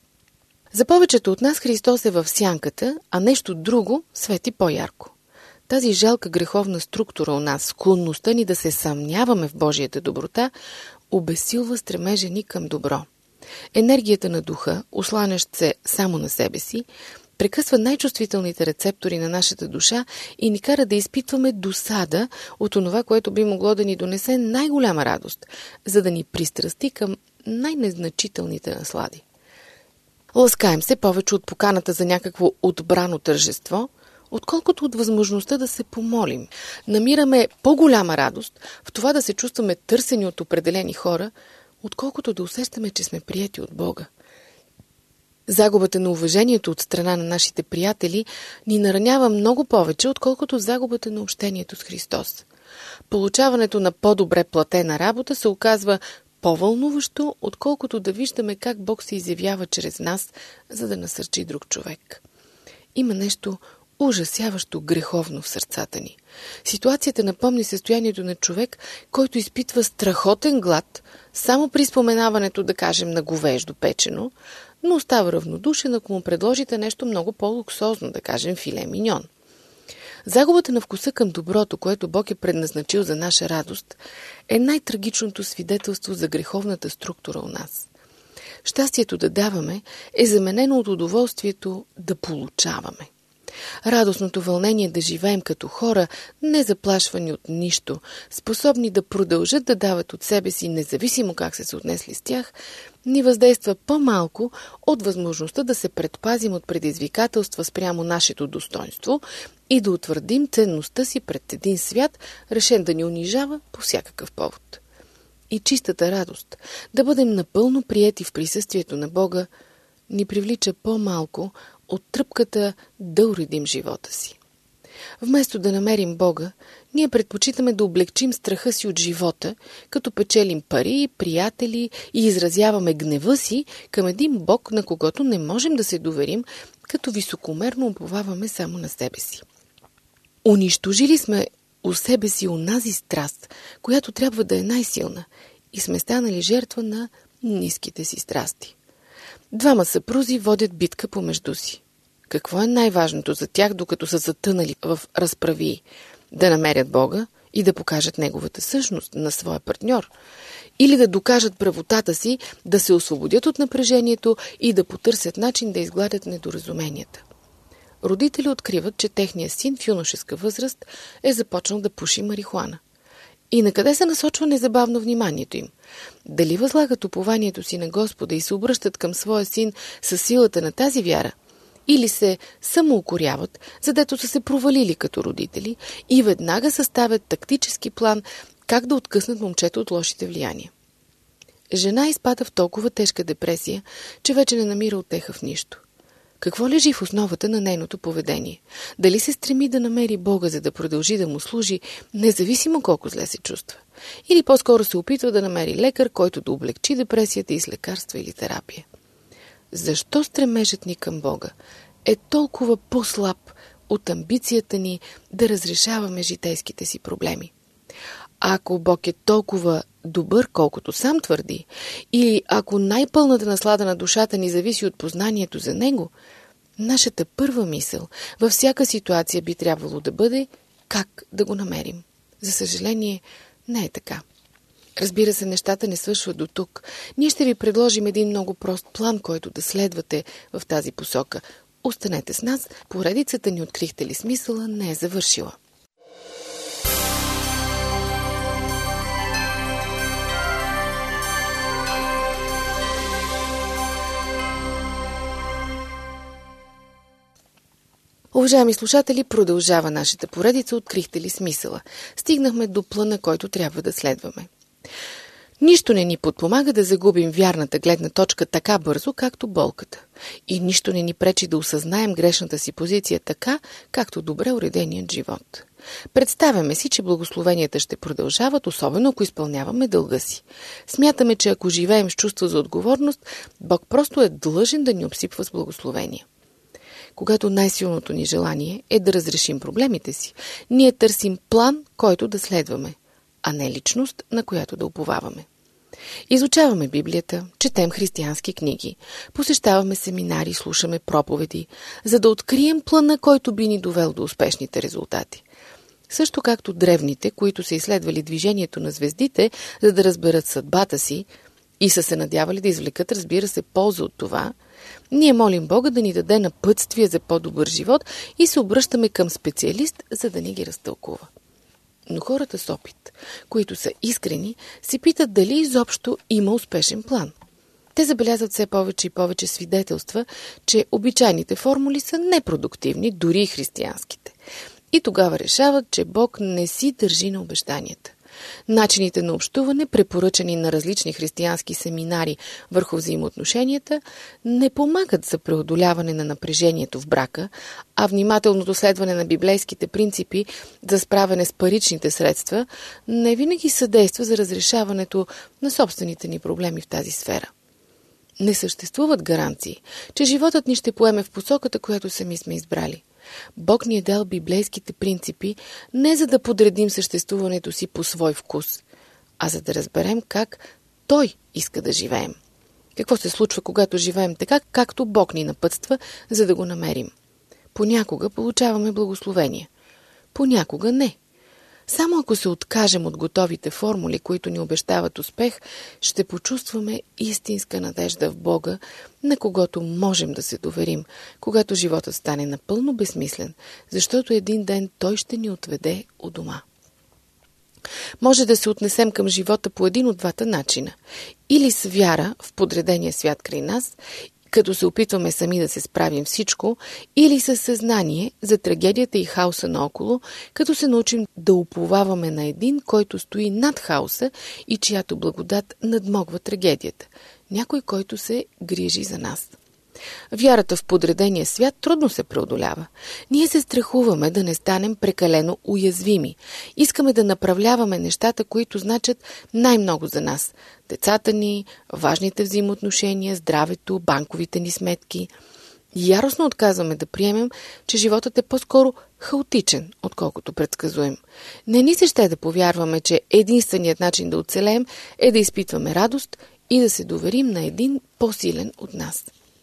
За повечето от нас Христос е в сянката, а нещо друго свети по-ярко. Тази жалка греховна структура у нас, склонността ни да се съмняваме в Божията доброта, обезсилва стремежа ни към добро. Енергията на духа, осланящ се само на себе си, прекъсва най-чувствителните рецептори на нашата душа и ни кара да изпитваме досада от онова, което би могло да ни донесе най-голяма радост, за да ни пристрасти към най-незначителните наслади. Ласкаем се повече от поканата за някакво отбрано тържество, отколкото от възможността да се помолим. Намираме по-голяма радост в това да се чувстваме търсени от определени хора, отколкото да усещаме, че сме приети от Бога. Загубата на уважението от страна на нашите приятели ни наранява много повече, отколкото загубата на общението с Христос. Получаването на по-добре платена работа се оказва по-вълнуващо, отколкото да виждаме как Бог се изявява чрез нас, за да насърчи друг човек. Има нещо ужасяващо греховно в сърцата ни. Ситуацията напомни състоянието на човек, който изпитва страхотен глад само при споменаването, да кажем, на говеждо печено, но остава равнодушен, ако му предложите нещо много по-луксозно, да кажем филе миньон. Загубата на вкуса към доброто, което Бог е предназначил за наша радост, е най-трагичното свидетелство за греховната структура у нас. Щастието да даваме е заменено от удоволствието да получаваме. Радостното вълнение да живеем като хора, незаплашвани от нищо, способни да продължат да дават от себе си, независимо как са се отнесли с тях, ни въздейства по-малко от възможността да се предпазим от предизвикателства спрямо нашето достоинство и да утвърдим ценността си пред един свят, решен да ни унижава по всякакъв повод. И чистата радост, да бъдем напълно приети в присъствието на Бога, ни привлича по-малко от тръпката да уредим живота си. Вместо да намерим Бога, ние предпочитаме да облегчим страха си от живота, като печелим пари, приятели и изразяваме гнева си към един Бог, на когото не можем да се доверим, като високомерно уповаваме само на себе си. Унищожили сме у себе си онази страст, която трябва да е най-силна, и сме станали жертва на ниските си страсти. Двама съпрузи водят битка помежду си. Какво е най-важното за тях, докато са затънали в разправии? Да намерят Бога и да покажат Неговата същност на своя партньор? Или да докажат правотата си, да се освободят от напрежението и да потърсят начин да изгладят недоразуменията? Родители откриват, че техният син в юношеска възраст е започнал да пуши марихуана. И на къде се насочва незабавно вниманието им? Дали възлагат упованието си на Господа и се обръщат към своя син със силата на тази вяра? Или се самоукоряват, задето са се провалили като родители и веднага съставят тактически план как да откъснат момчето от лошите влияния? Жена изпада в толкова тежка депресия, че вече не намира утеха в нищо. Какво лежи в основата на нейното поведение? Дали се стреми да намери Бога, за да продължи да му служи, независимо колко зле се чувства? Или по-скоро се опитва да намери лекар, който да облегчи депресията и с лекарства или терапия? Защо стремежът ни към Бога е толкова по-слаб от амбицията ни да разрешаваме житейските си проблеми? А ако Бог е толкова добър, колкото сам твърди, или ако най-пълната наслада на душата ни зависи от познанието за Него, нашата първа мисъл във всяка ситуация би трябвало да бъде как да го намерим. За съжаление, не е така. Разбира се, нещата не свършват до тук. Ние ще ви предложим един много прост план, който да следвате в тази посока. Останете с нас, поредицата ни "Открихте ли смисъла" не е завършила. Уважаеми слушатели, продължава нашата поредица "Открихте ли смисъла?" Стигнахме до плана, който трябва да следваме. Нищо не ни подпомага да загубим вярната гледна точка така бързо, както болката. И нищо не ни пречи да осъзнаем грешната си позиция така, както добре уреденият живот. Представяме си, че благословенията ще продължават, особено ако изпълняваме дълга си. Смятаме, че ако живеем с чувство за отговорност, Бог просто е длъжен да ни обсипва с благословения. Когато най-силното ни желание е да разрешим проблемите си, ние търсим план, който да следваме, а не личност, на която да уповаваме. Изучаваме Библията, четем християнски книги, посещаваме семинари, слушаме проповеди, за да открием плана, който би ни довел до успешните резултати. Също както древните, които са изследвали движението на звездите, за да разберат съдбата си и са се надявали да извлекат, разбира се, полза от това, ние молим Бога да ни даде напътствие за по-добър живот и се обръщаме към специалист, за да ни ги разтълкува. Но хората с опит, които са искрени, се питат дали изобщо има успешен план. Те забелязват все повече и повече свидетелства, че обичайните формули са непродуктивни, дори и християнските. И тогава решават, че Бог не си държи на обещанията. Начините на общуване, препоръчани на различни християнски семинари върху взаимоотношенията, не помагат за преодоляване на напрежението в брака, а внимателното следване на библейските принципи за справяне с паричните средства не винаги съдейства за разрешаването на собствените ни проблеми в тази сфера. Не съществуват гаранции, че животът ни ще поеме в посоката, която сами сме избрали. Бог ни е дал библейските принципи не за да подредим съществуването си по свой вкус, а за да разберем как Той иска да живеем. Какво се случва, когато живеем така, както Бог ни напътства, за да го намерим? Понякога получаваме благословение, понякога не. Само ако се откажем от готовите формули, които ни обещават успех, ще почувстваме истинска надежда в Бога, на когото можем да се доверим, когато животът стане напълно безсмислен, защото един ден Той ще ни отведе у дома. Може да се отнесем към живота по един от двата начина. Или с вяра в подредения свят край нас, като се опитваме сами да се справим всичко, или със съзнание за трагедията и хаоса наоколо, като се научим да уповаваме на един, който стои над хаоса и чиято благодат надмогва трагедията. Някой, който се грижи за нас. Вярата в подредения свят трудно се преодолява. Ние се страхуваме да не станем прекалено уязвими. Искаме да направляваме нещата, които значат най-много за нас. Децата ни, важните взаимоотношения, здравето, банковите ни сметки. Яростно отказваме да приемем, че животът е по-скоро хаотичен, отколкото предсказуем. Не ни се ще да повярваме, че единственият начин да оцелеем е да изпитваме радост и да се доверим на един по-силен от нас.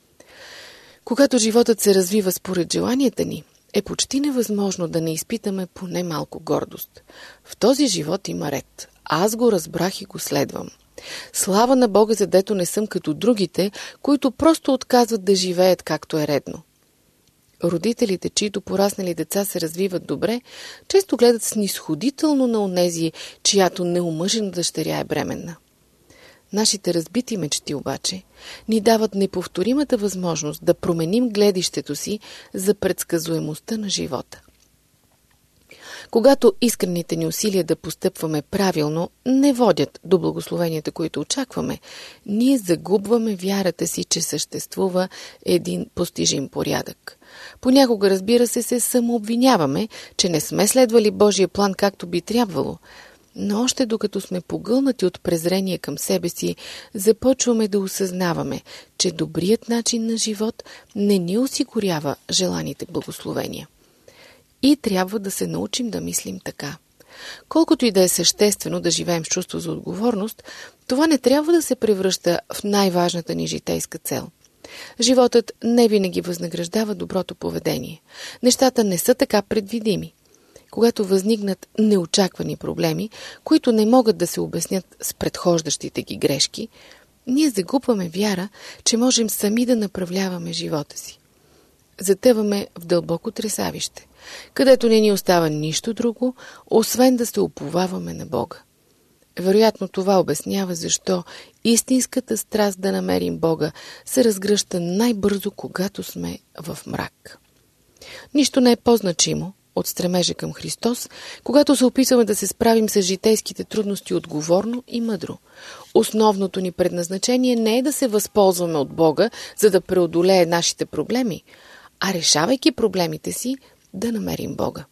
Когато животът се развива според желанията ни, е почти невъзможно да не изпитаме поне малко гордост. В този живот има ред. Аз го разбрах и го следвам. Слава на Бога, задето не съм като другите, които просто отказват да живеят както е редно. Родителите, чието пораснали деца се развиват добре, често гледат снисходително на онези, чиято неумъжена дъщеря е бременна. Нашите разбити мечти обаче ни дават неповторимата възможност да променим гледището си за предсказуемостта на живота. Когато искрените ни усилия да постъпваме правилно не водят до благословенията, които очакваме, ние загубваме вярата си, че съществува един постижим порядък. Понякога, разбира се, се самообвиняваме, че не сме следвали Божия план както би трябвало, но още докато сме погълнати от презрение към себе си, започваме да осъзнаваме, че добрият начин на живот не ни осигурява желаните благословения. И трябва да се научим да мислим така. Колкото и да е съществено да живеем с чувство за отговорност, това не трябва да се превръща в най-важната ни житейска цел. Животът не винаги възнаграждава доброто поведение. Нещата не са така предвидими. Когато възникнат неочаквани проблеми, които не могат да се обяснят с предхождащите ги грешки, ние загубваме вяра, че можем сами да направляваме живота си. Затъваме в дълбоко тресавище, където не ни остава нищо друго, освен да се уповаваме на Бога. Вероятно това обяснява защо истинската страст да намерим Бога се разгръща най-бързо, когато сме в мрак. Нищо не е по-значимо от стремежа към Христос, когато се опитваме да се справим с житейските трудности отговорно и мъдро. Основното ни предназначение не е да се възползваме от Бога, за да преодолее нашите проблеми, а решавайки проблемите си, да намерим Бога.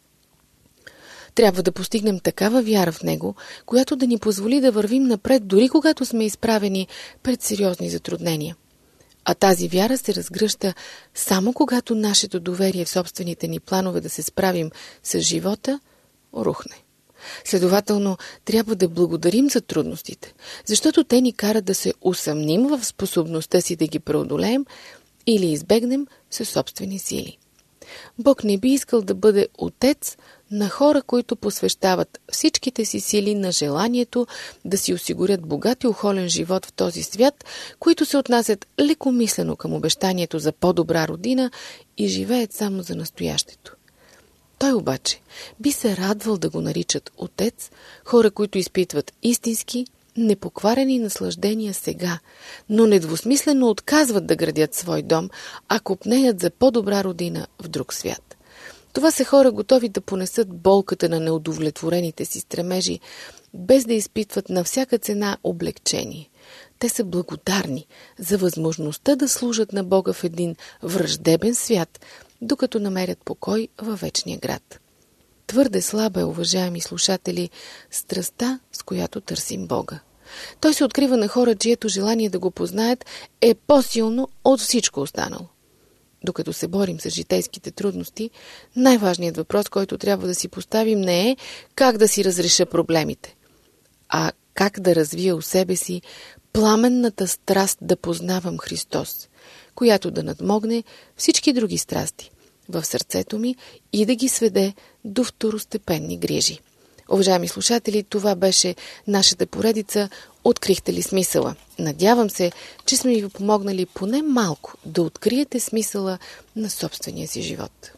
Трябва да постигнем такава вяра в Него, която да ни позволи да вървим напред, дори когато сме изправени пред сериозни затруднения. А тази вяра се разгръща само когато нашето доверие в собствените ни планове да се справим с живота рухне. Следователно, трябва да благодарим за трудностите, защото те ни карат да се усъмним в способността си да ги преодолеем или избегнем със собствени сили. Бог не би искал да бъде отец на хора, които посвещават всичките си сили на желанието да си осигурят богат и ухолен живот в този свят, които се отнасят лекомислено към обещанието за по-добра родина и живеят само за настоящето. Той обаче би се радвал да го наричат отец, хора, които изпитват истински, непокварени наслаждения сега, но недвусмислено отказват да градят свой дом, а копнеят за по-добра родина в друг свят. Това са хора, готови да понесат болката на неудовлетворените си стремежи, без да изпитват на всяка цена облегчение. Те са благодарни за възможността да служат на Бога в един враждебен свят, докато намерят покой във вечния град. Твърде слаба е, уважаеми слушатели, страстта, с която търсим Бога. Той се открива на хора, чието желание да го познаят е по-силно от всичко останало. Докато се борим с житейските трудности, най-важният въпрос, който трябва да си поставим, не е как да си разреша проблемите, а как да развия у себе си пламенната страст да познавам Христос, която да надмогне всички други страсти в сърцето ми и да ги сведе до второстепенни грижи. Уважаеми слушатели, това беше нашата поредица "Открихте ли смисъла?" Надявам се, че сме ви помогнали поне малко да откриете смисъла на собствения си живот.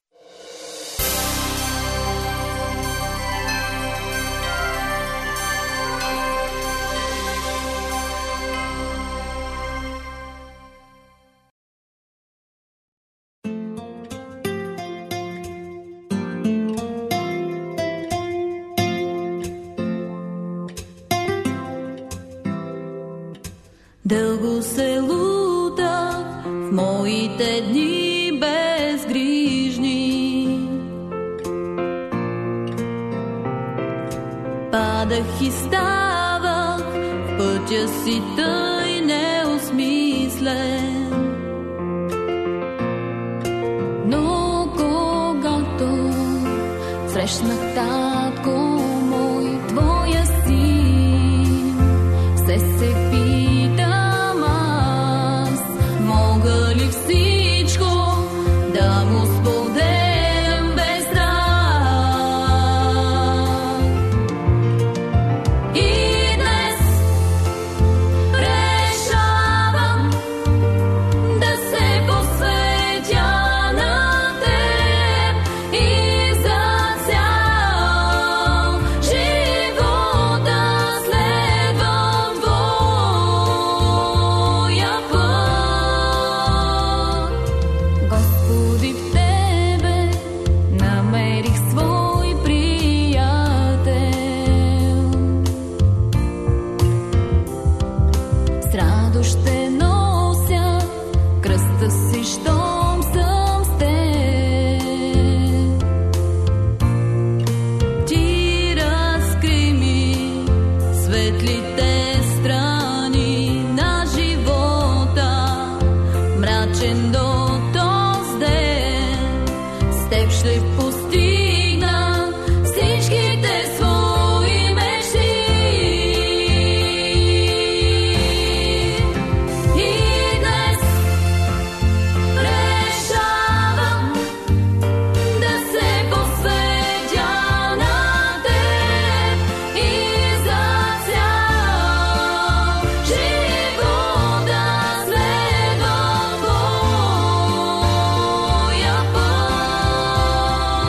Дълго се лутах в моите дни безгрижни. Падах и ставах в пътя си тъй неосмислен. Но когато срещнах татко мой, твоя син, все се питам аз, мога ли всичко да му споделям без страх? И днес решавам да се посветя на теб и за цял живот да следвам твоя път. Господи, в тебе намерих свой приятел. С радост ще нося кръста си, щом съм с теб. Ти разкри ми светлите страни на живота, мрачен до този ден. С теб ще постигна всичките свои мечти. И днес решавам да се посветя на теб и за цял живот да следвам твоя път.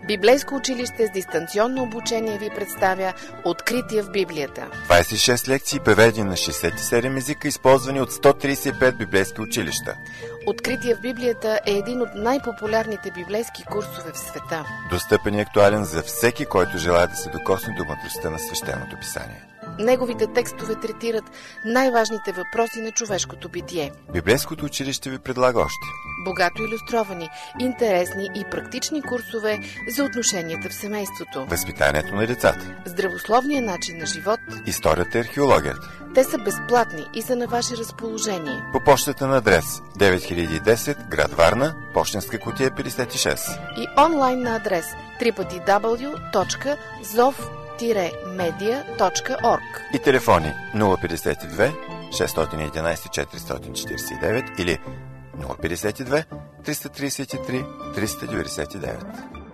Библейско училище с дистанционно обучение ви представя Откритие в Библията. двадесет и шест лекции, преведени на шестдесет и седем езика, използвани от сто тридесет и пет библейски училища. Откритие в Библията е един от най-популярните библейски курсове в света. Достъпен и актуален за всеки, който желая да се докосне до мъдростта на свещеното писание. Неговите текстове третират най-важните въпроси на човешкото битие. Библейското училище ви предлага още богато илюстровани, интересни и практични курсове за отношенията в семейството, възпитанието на децата, здравословния начин на живот, историята и археологията. Те са безплатни и са на ваше разположение. По почтата на адрес девет хиляди и десет, град Варна, пощенска кутия петдесет и шест. И онлайн на адрес дабъл ю дабъл ю дабъл ю точка зов медия точка орг. И телефони нула петдесет и две шестстотин и единадесет четиристотин четиридесет и девет или нула петдесет и две триста тридесет и три триста деветдесет и девет.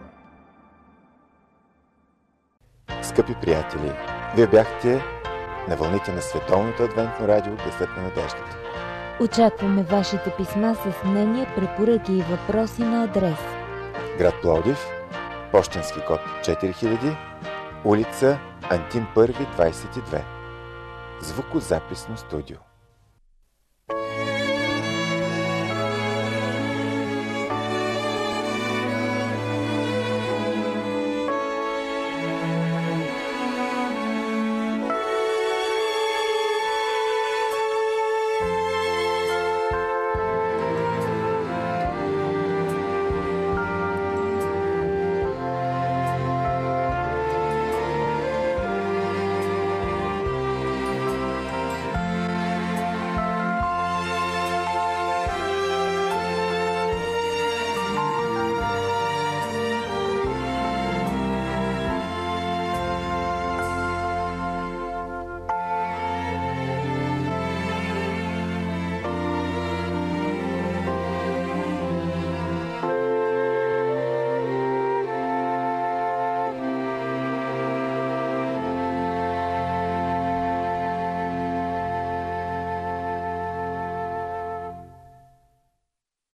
Скъпи приятели, вие бяхте на вълните на Световното адвентно радио Гласът на надеждата. Очакваме вашите писма с мнения, препоръки и въпроси на адрес: град Пловдив, пощенски код четири хиляди, улица Антим първи, двадесет и две. Звукозаписно студио.